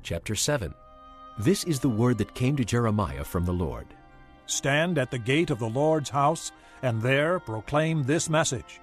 Chapter 7. This is the word that came to Jeremiah from the Lord. Stand at the gate of the Lord's house, and there proclaim this message.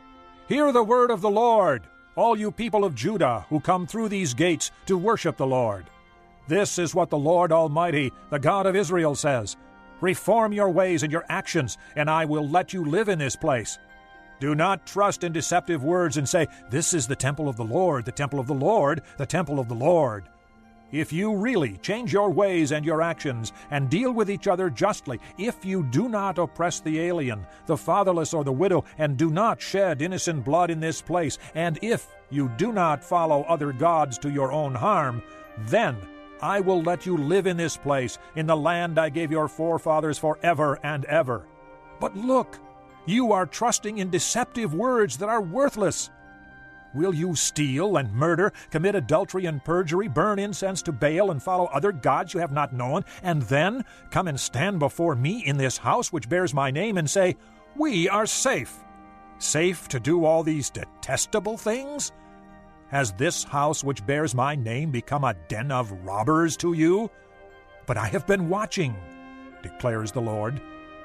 Hear the word of the Lord, all you people of Judah who come through these gates to worship the Lord. This is what the Lord Almighty, the God of Israel, says. Reform your ways and your actions, and I will let you live in this place. Do not trust in deceptive words and say, "This is the temple of the Lord, the temple of the Lord, the temple of the Lord." If you really change your ways and your actions and deal with each other justly, if you do not oppress the alien, the fatherless, or the widow, and do not shed innocent blood in this place, and if you do not follow other gods to your own harm, then I will let you live in this place, in the land I gave your forefathers forever and ever. But look, you are trusting in deceptive words that are worthless. Will you steal and murder, commit adultery and perjury, burn incense to Baal, and follow other gods you have not known, and then come and stand before me in this house which bears my name and say, "We are safe"? Safe to do all these detestable things? Has this house which bears my name become a den of robbers to you? But I have been watching, declares the Lord.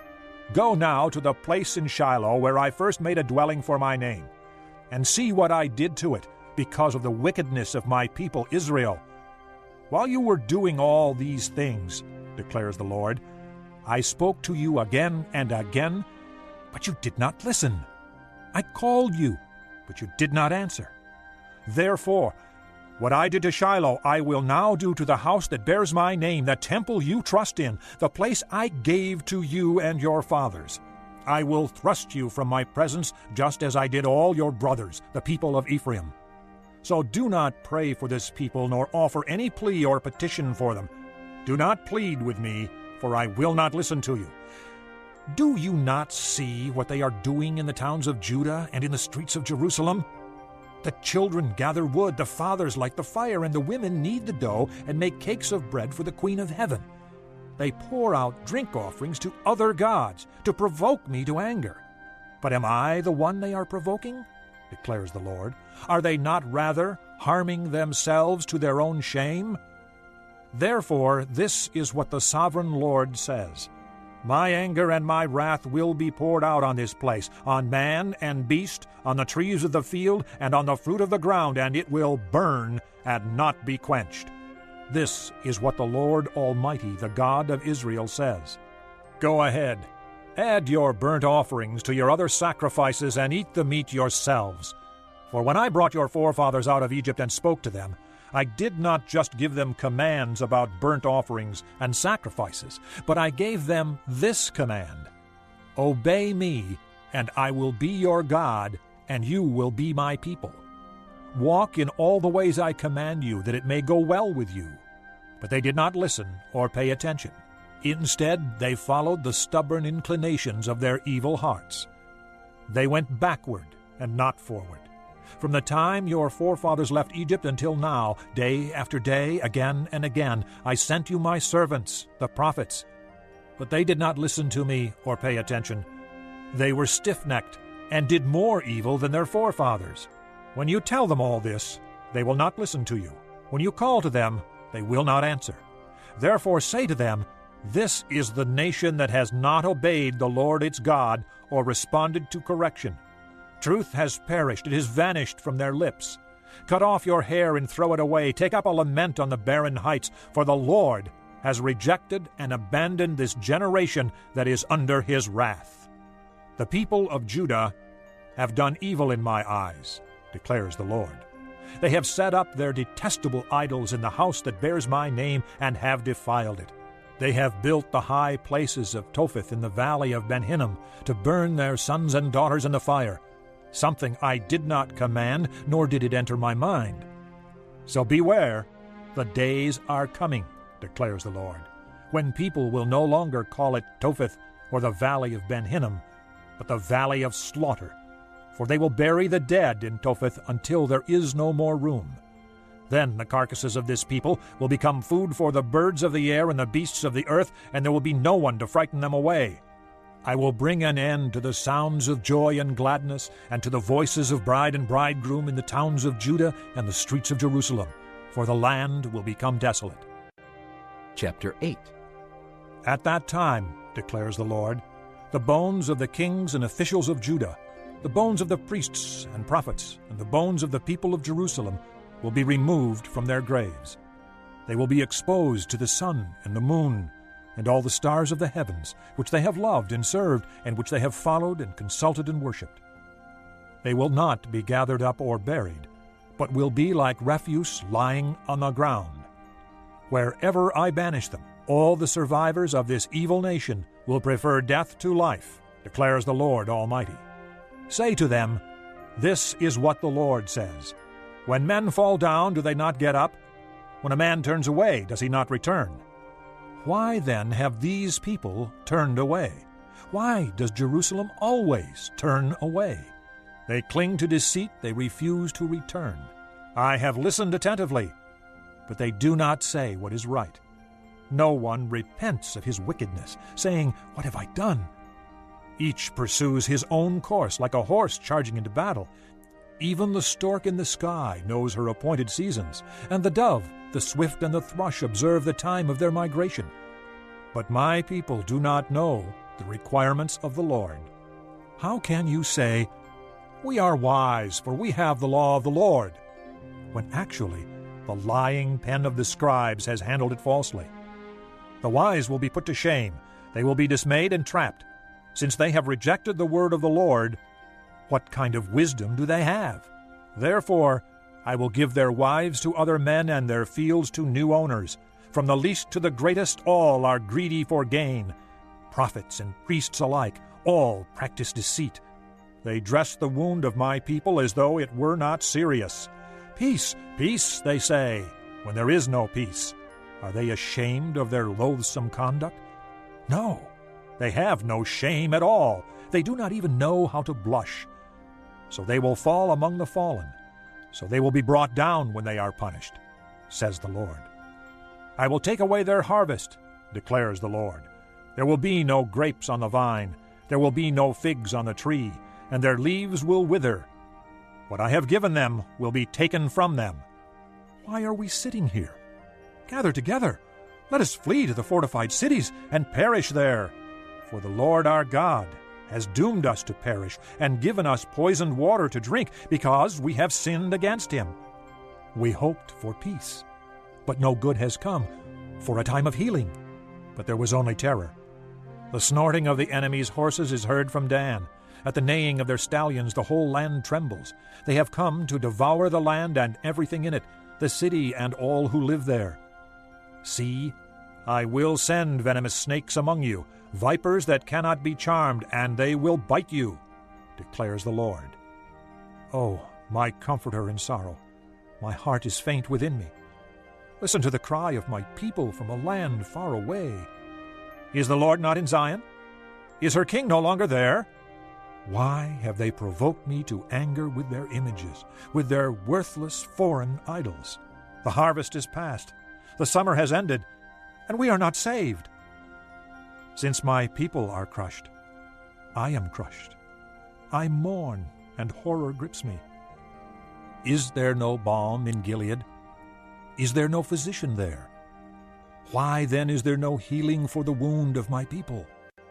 Go now to the place in Shiloh where I first made a dwelling for my name, and see what I did to it because of the wickedness of my people Israel. While you were doing all these things, declares the Lord, I spoke to you again and again, but you did not listen. I called you, but you did not answer. Therefore, what I did to Shiloh I will now do to the house that bears my name, the temple you trust in, the place I gave to you and your fathers. I will thrust you from my presence, just as I did all your brothers, the people of Ephraim. So do not pray for this people, nor offer any plea or petition for them. Do not plead with me, for I will not listen to you. Do you not see what they are doing in the towns of Judah and in the streets of Jerusalem? The children gather wood, the fathers light the fire, and the women knead the dough and make cakes of bread for the Queen of Heaven. They pour out drink offerings to other gods to provoke me to anger. But am I the one they are provoking? Declares the Lord. Are they not rather harming themselves to their own shame? Therefore, this is what the sovereign Lord says. My anger and my wrath will be poured out on this place, on man and beast, on the trees of the field, and on the fruit of the ground, and it will burn and not be quenched. This is what the Lord Almighty, the God of Israel, says. Go ahead, add your burnt offerings to your other sacrifices, and eat the meat yourselves. For when I brought your forefathers out of Egypt and spoke to them, I did not just give them commands about burnt offerings and sacrifices, but I gave them this command: Obey me, and I will be your God, and you will be my people. Walk in all the ways I command you, that it may go well with you. But they did not listen or pay attention. Instead, they followed the stubborn inclinations of their evil hearts. They went backward and not forward. From the time your forefathers left Egypt until now, day after day, again and again, I sent you my servants, the prophets. But they did not listen to me or pay attention. They were stiff-necked and did more evil than their forefathers. When you tell them all this, they will not listen to you. When you call to them, they will not answer. Therefore say to them, This is the nation that has not obeyed the Lord its God or responded to correction. Truth has perished, it has vanished from their lips. Cut off your hair and throw it away. Take up a lament on the barren heights, for the Lord has rejected and abandoned this generation that is under his wrath. The people of Judah have done evil in my eyes, declares the Lord. They have set up their detestable idols in the house that bears my name and have defiled it. They have built the high places of Topheth in the valley of Ben Hinnom to burn their sons and daughters in the fire, something I did not command, nor did it enter my mind. So beware, the days are coming, declares the Lord, when people will no longer call it Topheth or the valley of Ben Hinnom, but the valley of slaughter, for they will bury the dead in Topheth until there is no more room. Then the carcasses of this people will become food for the birds of the air and the beasts of the earth, and there will be no one to frighten them away. I will bring an end to the sounds of joy and gladness, and to the voices of bride and bridegroom in the towns of Judah and the streets of Jerusalem. for the land will become desolate. Chapter 8. At that time, declares the Lord, the bones of the kings and officials of Judah, the bones of the priests and prophets, and the bones of the people of Jerusalem will be removed from their graves. They will be exposed to the sun and the moon, and all the stars of the heavens, which they have loved and served, and which they have followed and consulted and worshipped. They will not be gathered up or buried, but will be like refuse lying on the ground. Wherever I banish them, all the survivors of this evil nation will prefer death to life, declares the Lord Almighty. Say to them, this is what the Lord says. When men fall down, do they not get up? When a man turns away, does he not return? Why then have these people turned away? Why does Jerusalem always turn away? They cling to deceit, they refuse to return. I have listened attentively, but they do not say what is right. No one repents of his wickedness, saying, what have I done? Each pursues his own course, like a horse charging into battle. Even the stork in the sky knows her appointed seasons, and the dove, the swift and the thrush observe the time of their migration. But my people do not know the requirements of the Lord. How can you say, we are wise, for we have the law of the Lord, when actually the lying pen of the scribes has handled it falsely? The wise will be put to shame, they will be dismayed and trapped. Since they have rejected the word of the Lord, what kind of wisdom do they have? Therefore, I will give their wives to other men and their fields to new owners. From the least to the greatest, all are greedy for gain. Prophets and priests alike, all practice deceit. They dress the wound of my people as though it were not serious. Peace, peace, they say, when there is no peace. Are they ashamed of their loathsome conduct? No, they have no shame at all. They do not even know how to blush. So they will fall among the fallen. So they will be brought down when they are punished, says the Lord. I will take away their harvest, declares the Lord. There will be no grapes on the vine, there will be no figs on the tree, and their leaves will wither. What I have given them will be taken from them. Why are we sitting here? Gather together. Let us flee to the fortified cities and perish there. For the Lord our God has doomed us to perish and given us poisoned water to drink because we have sinned against him. We hoped for peace, but no good has come, for a time of healing, but there was only terror. The snorting of the enemy's horses is heard from Dan. At the neighing of their stallions the whole land trembles. They have come to devour the land and everything in it, the city and all who live there. See, I will send venomous snakes among you, vipers that cannot be charmed, and they will bite you, declares the Lord. Oh, my comforter in sorrow, my heart is faint within me. Listen to the cry of my people from a land far away. Is the Lord not in Zion? Is her king no longer there? Why have they provoked me to anger with their images, with their worthless foreign idols? The harvest is past, the summer has ended, and we are not saved. Since my people are crushed, I am crushed. I mourn, and horror grips me. Is there no balm in Gilead? Is there no physician there? Why then is there no healing for the wound of my people?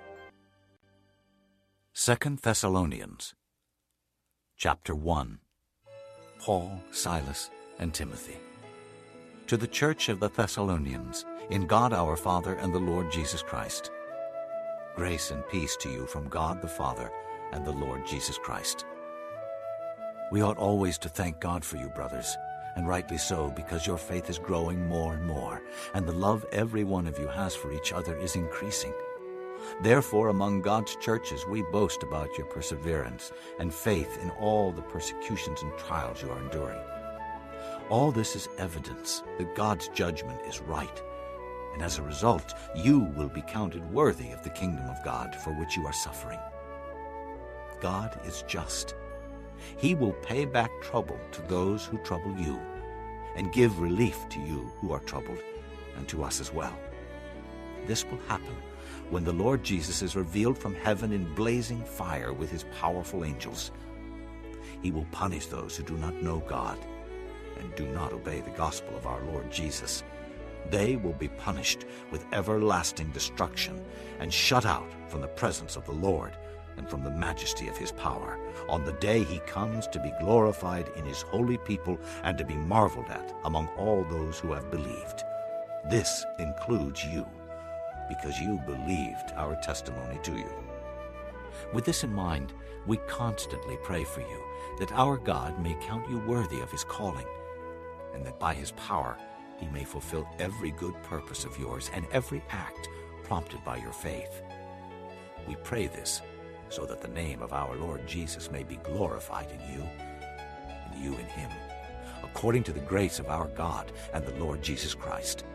2 Thessalonians, chapter 1. Paul, Silas, and Timothy. To the church of the Thessalonians, in God our Father and the Lord Jesus Christ. Grace and peace to you from God the Father and the Lord Jesus Christ. We ought always to thank God for you, brothers, and rightly so, because your faith is growing more and more, and the love every one of you has for each other is increasing. Therefore, among God's churches we boast about your perseverance and faith in all the persecutions and trials you are enduring. All this is evidence that God's judgment is right, and as a result, you will be counted worthy of the kingdom of God for which you are suffering. God is just. He will pay back trouble to those who trouble you, and give relief to you who are troubled, and to us as well. This will happen when the Lord Jesus is revealed from heaven in blazing fire with his powerful angels. He will punish those who do not know God, and do not obey the gospel of our Lord Jesus, they will be punished with everlasting destruction and shut out from the presence of the Lord and from the majesty of his power on the day he comes to be glorified in his holy people and to be marveled at among all those who have believed. This includes you, because you believed our testimony to you. With this in mind, we constantly pray for you, that our God may count you worthy of his calling, and that by his power he may fulfill every good purpose of yours and every act prompted by your faith. We pray this so that the name of our Lord Jesus may be glorified in you, and you in him, according to the grace of our God and the Lord Jesus Christ.